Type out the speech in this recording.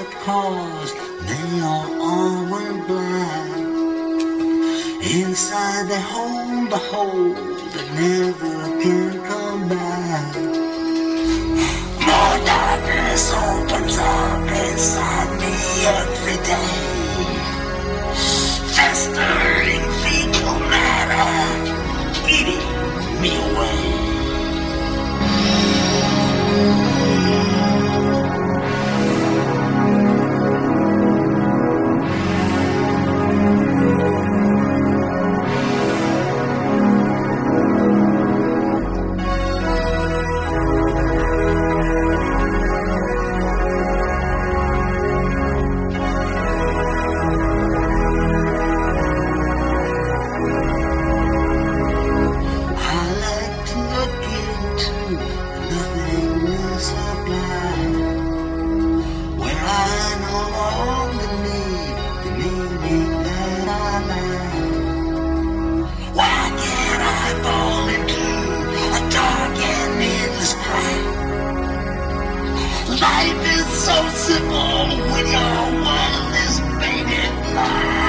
cars, they all went black. Inside they hold a hole that never can come back. More darkness opens up inside me every day. Festering fecal matter, eating me away. Life is so simple when your world is painted black.